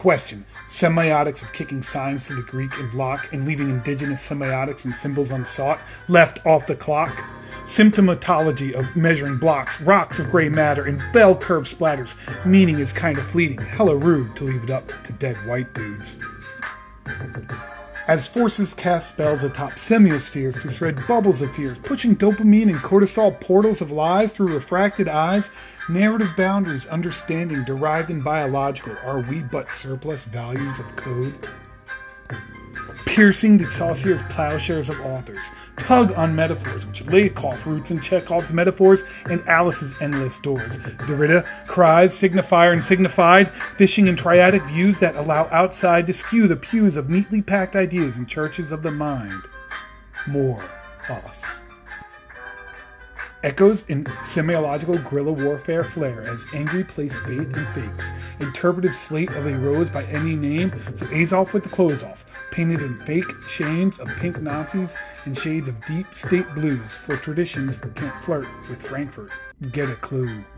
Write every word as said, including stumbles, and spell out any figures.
Question. Semiotics of kicking signs to the Greek and block and leaving indigenous semiotics and symbols unsought, left off the clock. Symptomatology of measuring blocks, rocks of gray matter, and bell curve splatters. Meaning is kind of fleeting, hella rude to leave it up to dead white dudes. As forces cast spells atop semiospheres to spread bubbles of fears, pushing dopamine and cortisol portals of lies through refracted eyes, narrative boundaries, understanding derived and biological, are we but surplus values of code? Piercing the Saussures plowshares of authors, tug on metaphors which Lakoff roots in Chekhov's metaphors and Alice's endless doors. Derrida cries, signifier and signified, fishing in triadic views that allow outside to skew the pews of neatly packed ideas in churches of the mind. More us. Echoes in semiological guerrilla warfare flare as angry place faith in fakes. Interpretive slate of a rose by any name, so A's off with the clothes off. Painted in fake shames of pink Nazis and shades of deep state blues, for traditions can't flirt with Frankfurt. Get a clue.